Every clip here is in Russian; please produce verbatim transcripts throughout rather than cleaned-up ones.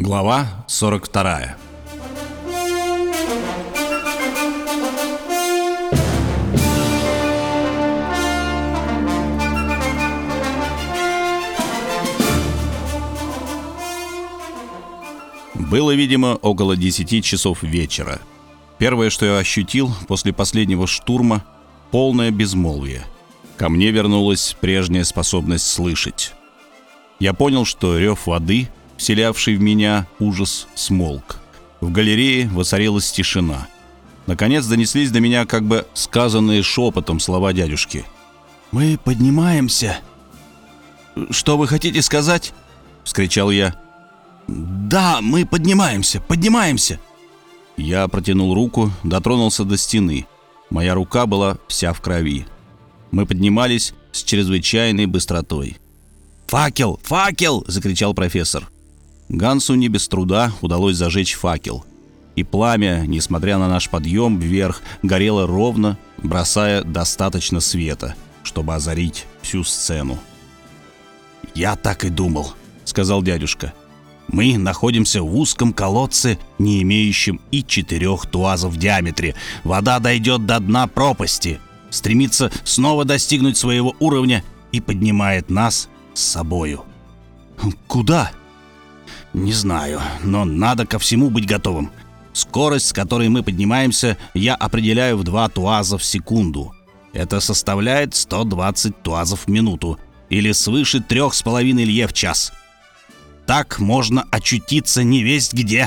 Глава сорок вторая. Было, видимо, около десяти часов вечера. Первое, что я ощутил после последнего штурма — полное безмолвие. Ко мне вернулась прежняя способность слышать. Я понял, что рев воды, вселявший в меня ужас, смолк. В галерее воцарилась тишина. Наконец донеслись до меня как бы сказанные шепотом слова дядюшки. «Мы поднимаемся». «Что вы хотите сказать?» — вскричал я. «Да, мы поднимаемся, поднимаемся!» Я протянул руку, дотронулся до стены. Моя рука была вся в крови. Мы поднимались с чрезвычайной быстротой. «Факел! Факел!» — закричал профессор. Гансу не без труда удалось зажечь факел. И пламя, несмотря на наш подъем вверх, горело ровно, бросая достаточно света, чтобы озарить всю сцену. «Я так и думал», — сказал дядюшка. «Мы находимся в узком колодце, не имеющем и четырех туазов в диаметре. Вода дойдет до дна пропасти, стремится снова достигнуть своего уровня и поднимает нас с собою». «Куда?» «Не знаю, но надо ко всему быть готовым. Скорость, с которой мы поднимаемся, я определяю в два туаза в секунду. Это составляет сто двадцать туазов в минуту, или свыше трех с половиной лье в час. Так можно очутиться невесть где».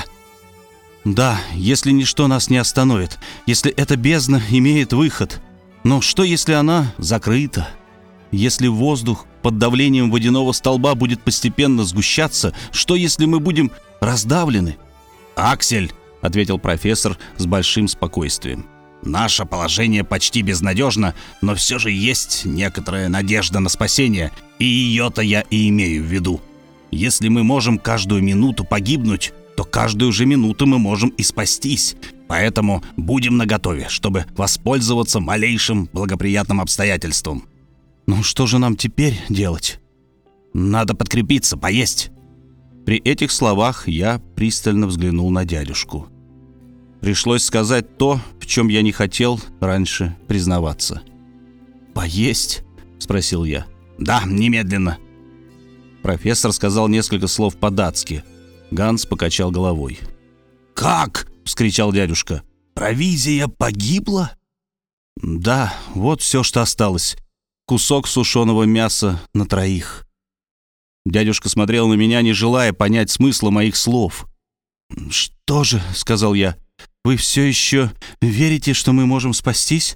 «Да, если ничто нас не остановит, если эта бездна имеет выход. Но что, если она закрыта? Если воздух под давлением водяного столба будет постепенно сгущаться, что, если мы будем раздавлены?» «Аксель», — ответил профессор с большим спокойствием, — «наше положение почти безнадежно, но все же есть некоторая надежда на спасение, и ее-то я и имею в виду. Если мы можем каждую минуту погибнуть, то каждую же минуту мы можем и спастись. Поэтому будем наготове, чтобы воспользоваться малейшим благоприятным обстоятельством». «Ну что же нам теперь делать?» «Надо подкрепиться, поесть». При этих словах я пристально взглянул на дядюшку. Пришлось сказать то, в чем я не хотел раньше признаваться. «Поесть?» — спросил я. «Да, немедленно». Профессор сказал несколько слов по-датски. Ганс покачал головой. «Как?» — вскричал дядюшка. «Провизия погибла?» «Да, вот все, что осталось. Кусок сушеного мяса на троих». Дядюшка смотрел на меня, не желая понять смысла моих слов. «Что же?» — сказал я. «Вы все еще верите, что мы можем спастись?»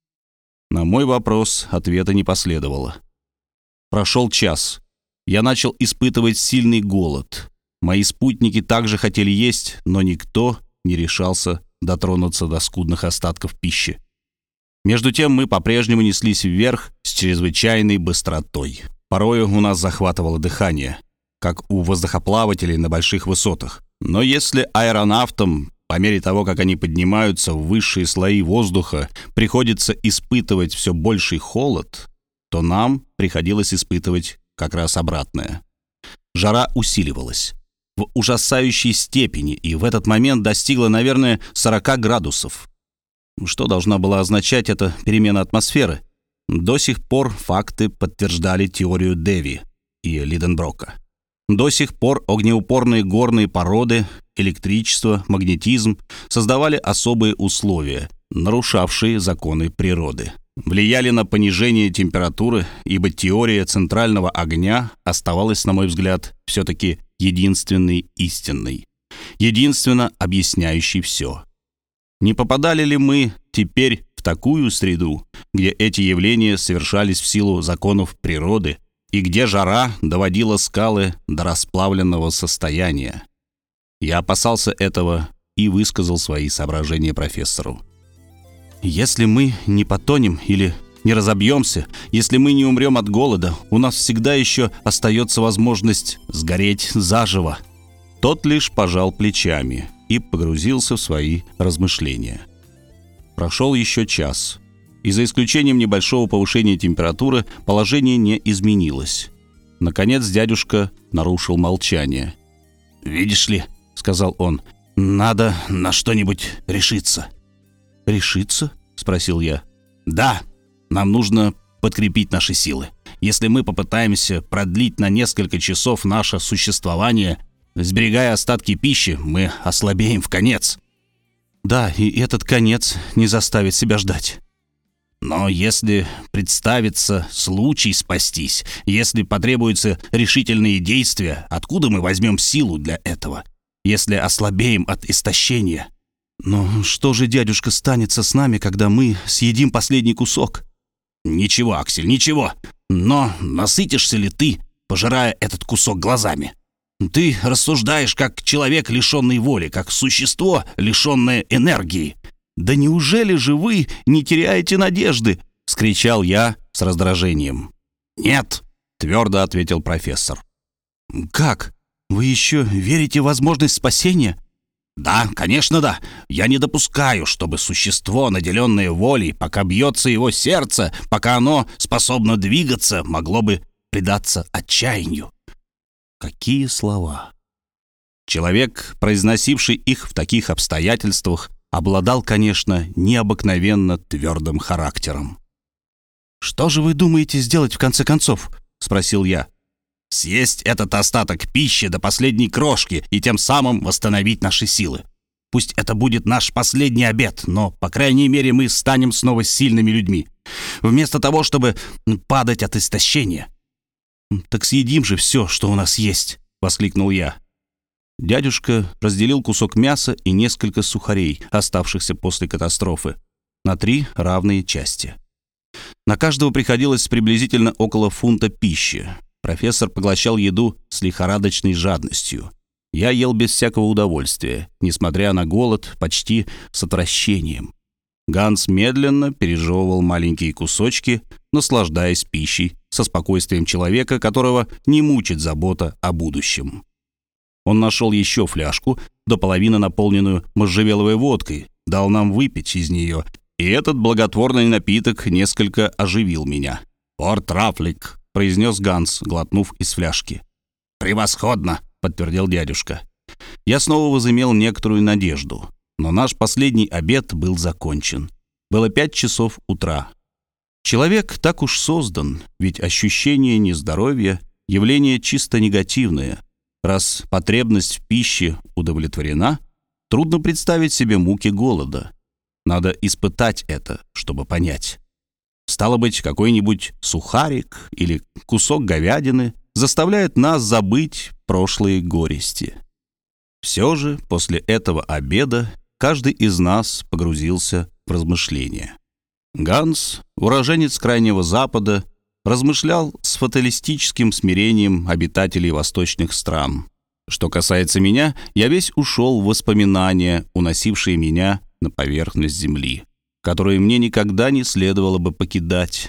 На мой вопрос ответа не последовало. Прошел час. Я начал испытывать сильный голод. Мои спутники также хотели есть, но никто не решался дотронуться до скудных остатков пищи. Между тем мы по-прежнему неслись вверх с чрезвычайной быстротой. Порою у нас захватывало дыхание, как у воздухоплавателей на больших высотах. Но если аэронавтам, по мере того, как они поднимаются в высшие слои воздуха, приходится испытывать все больший холод, то нам приходилось испытывать как раз обратное. Жара усиливалась в ужасающей степени и в этот момент достигла, наверное, сорока градусов. Что должна была означать эта перемена атмосферы? До сих пор факты подтверждали теорию Деви и Лиденброка. До сих пор огнеупорные горные породы, электричество, магнетизм создавали особые условия, нарушавшие законы природы. Влияли на понижение температуры, ибо теория центрального огня оставалась, на мой взгляд, все-таки единственной истинной, единственно объясняющей все. Не попадали ли мы теперь в такую среду, где эти явления совершались в силу законов природы и где жара доводила скалы до расплавленного состояния? Я опасался этого и высказал свои соображения профессору. «Если мы не потонем или не разобьемся, если мы не умрем от голода, у нас всегда еще остается возможность сгореть заживо». Тот лишь пожал плечами и погрузился в свои размышления. Прошел еще час, и за исключением небольшого повышения температуры положение не изменилось. Наконец дядюшка нарушил молчание. «Видишь ли», сказал он. «Надо на что-нибудь решиться». «Решиться?» — спросил я. «Да, нам нужно подкрепить наши силы. Если мы попытаемся продлить на несколько часов наше существование, сберегая остатки пищи, мы ослабеем вконец». «Да, и этот конец не заставит себя ждать». «Но если представится случай спастись, если потребуются решительные действия, откуда мы возьмем силу для этого, если ослабеем от истощения?» «Но что же, дядюшка, станется с нами, когда мы съедим последний кусок?» «Ничего, Аксель, ничего. Но насытишься ли ты, пожирая этот кусок глазами? Ты рассуждаешь как человек, лишенный воли, как существо, лишенное энергии». «Да неужели же вы не теряете надежды?» — вскричал я с раздражением. «Нет», — твердо ответил профессор. «Как? Вы еще верите в возможность спасения?» «Да, конечно, да. Я не допускаю, чтобы существо, наделенное волей, пока бьется его сердце, пока оно способно двигаться, могло бы предаться отчаянию». Какие слова! Человек, произносивший их в таких обстоятельствах, обладал, конечно, необыкновенно твердым характером. «Что же вы думаете сделать в конце концов?» — спросил я. «Съесть этот остаток пищи до последней крошки и тем самым восстановить наши силы. Пусть это будет наш последний обед, но, по крайней мере, мы станем снова сильными людьми, вместо того, чтобы падать от истощения». «Так съедим же все, что у нас есть!» — воскликнул я. Дядюшка разделил кусок мяса и несколько сухарей, оставшихся после катастрофы, на три равные части. На каждого приходилось приблизительно около фунта пищи. Профессор поглощал еду с лихорадочной жадностью. Я ел без всякого удовольствия, несмотря на голод, почти с отвращением. Ганс медленно пережевывал маленькие кусочки, наслаждаясь пищей со спокойствием человека, которого не мучит забота о будущем. Он нашел еще фляжку, до половины наполненную можжевеловой водкой, дал нам выпить из нее, и этот благотворный напиток несколько оживил меня. «Порт-Рафлик», — произнес Ганс, глотнув из фляжки. «Превосходно», — подтвердил дядюшка. Я снова возымел некоторую надежду, но наш последний обед был закончен. Было пять часов утра. Человек так уж создан, ведь ощущение нездоровья — явление чисто негативное. Раз потребность в пище удовлетворена, трудно представить себе муки голода. Надо испытать это, чтобы понять. Стало быть, какой-нибудь сухарик или кусок говядины заставляет нас забыть прошлые горести. Все же после этого обеда каждый из нас погрузился в размышления. Ганс, уроженец Крайнего Запада, размышлял с фаталистическим смирением обитателей восточных стран. Что касается меня, я весь ушел в воспоминания, уносившие меня на поверхность земли, которые мне никогда не следовало бы покидать.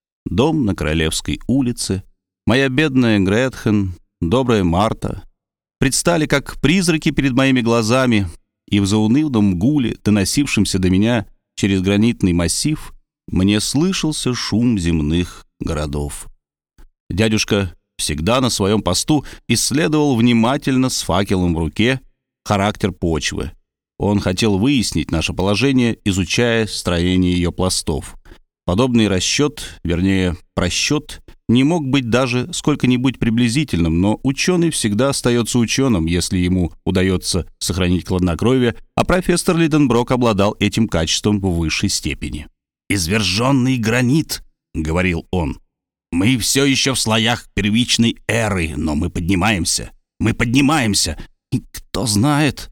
Дом на Королевской улице, моя бедная Гретхен, добрая Марта предстали как призраки перед моими глазами, и в заунывном гуле, доносившемся до меня через гранитный массив, мне слышался шум земных городов. Дядюшка, всегда на своем посту, исследовал внимательно с факелом в руке характер почвы. Он хотел выяснить наше положение, изучая строение ее пластов. Подобный расчет, вернее, просчет, не мог быть даже сколько-нибудь приблизительным, но ученый всегда остается ученым, если ему удается сохранить хладнокровие, а профессор Лиденброк обладал этим качеством в высшей степени. «Изверженный гранит», — говорил он. «Мы все еще в слоях первичной эры, но мы поднимаемся, мы поднимаемся, и кто знает...»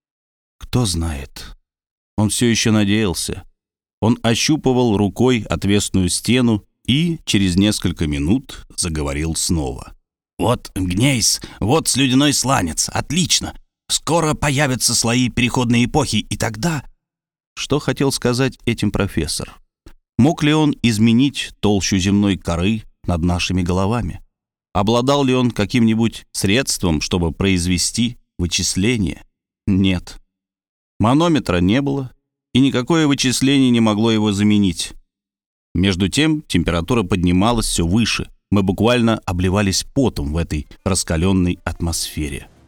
Кто знает. Он все еще надеялся. Он ощупывал рукой отвесную стену и через несколько минут заговорил снова. «Вот гнейс, вот слюдяной сланец, отлично! Скоро появятся слои переходной эпохи, и тогда...» Что хотел сказать этим профессор? Мог ли он изменить толщу земной коры над нашими головами? Обладал ли он каким-нибудь средством, чтобы произвести вычисление? Нет. Манометра не было, и никакое вычисление не могло его заменить. Между тем температура поднималась все выше. Мы буквально обливались потом в этой раскаленной атмосфере.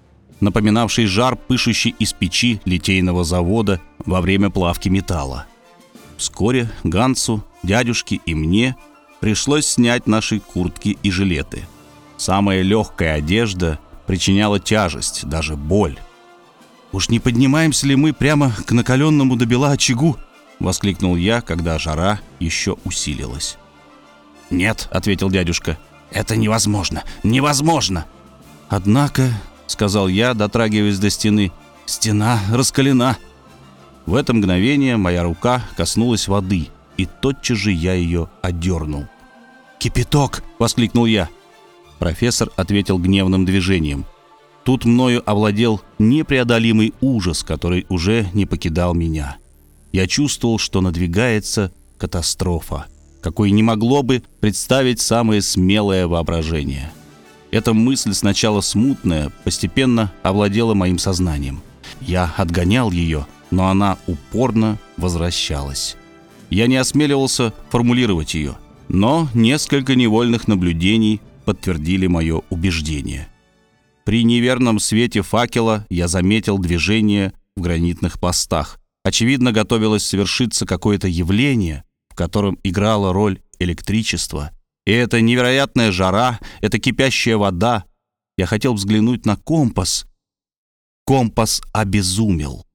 напоминавший жар, пышущий из печи литейного завода во время плавки металла. Вскоре Гансу, дядюшке и мне пришлось снять наши куртки и жилеты. Самая легкая одежда причиняла тяжесть, даже боль. «Уж не поднимаемся ли мы прямо к накаленному до бела очагу?» — воскликнул я, когда жара еще усилилась. «Нет», — ответил дядюшка, — «это невозможно, невозможно!» «Однако», — сказал я, дотрагиваясь до стены, — «стена раскалена». В это мгновение моя рука коснулась воды, и тотчас же я ее отдернул. «Кипяток!» — воскликнул я. Профессор ответил гневным движением. Тут мною овладел непреодолимый ужас, который уже не покидал меня. Я чувствовал, что надвигается катастрофа, какой не могло бы представить самое смелое воображение. Эта мысль, сначала смутная, постепенно овладела моим сознанием. Я отгонял ее, но она упорно возвращалась. Я не осмеливался формулировать ее, но несколько невольных наблюдений подтвердили мое убеждение. При неверном свете факела я заметил движение в гранитных пластах. Очевидно, готовилось совершиться какое-то явление, в котором играла роль электричество. И эта невероятная жара, эта кипящая вода. Я хотел взглянуть на компас. Компас обезумел.